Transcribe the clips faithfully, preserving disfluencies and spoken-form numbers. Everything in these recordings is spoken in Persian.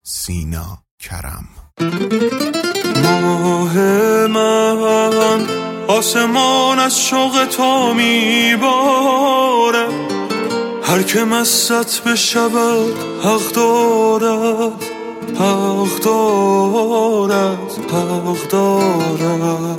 سینا کرم. ماه من آسمان از شوق تو میباره، هر که مست بشود حق دارد، حق دارد، حق دارد.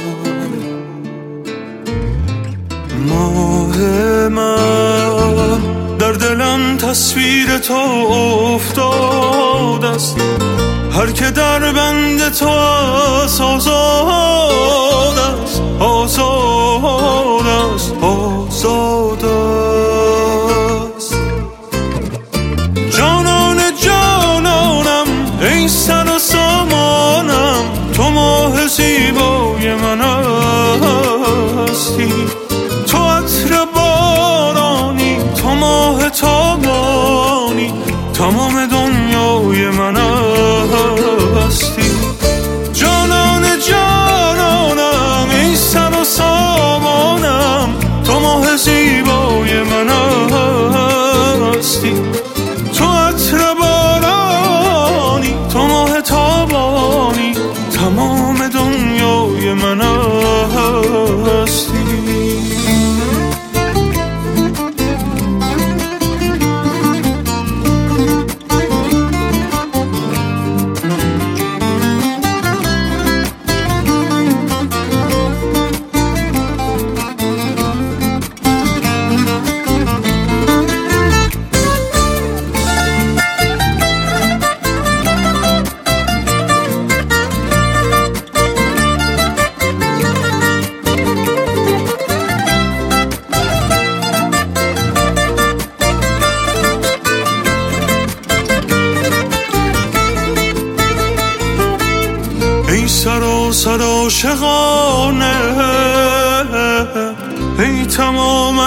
ماه من در دلم تصویر تو افتاده است، هر که در بند تو است آزاد است، آزاد است، آزاد است. جانان جانانم ای سر و سامانم، تو ماه زیبای من هستی. تو عطر بارانی، تو ماه تابانی، تمام دنیای من هستی. جانان جانانم ای سر و سامانم، تو ماه زیبای من هستی. تو عطر بارانی، تو ماه تابانی، تمام دنیای من هستی. ای سر و سر عاشقانه، ای تماما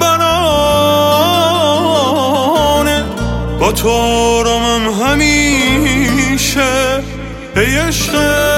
دلبرانه، با تو آرامم همیشه، ای عشق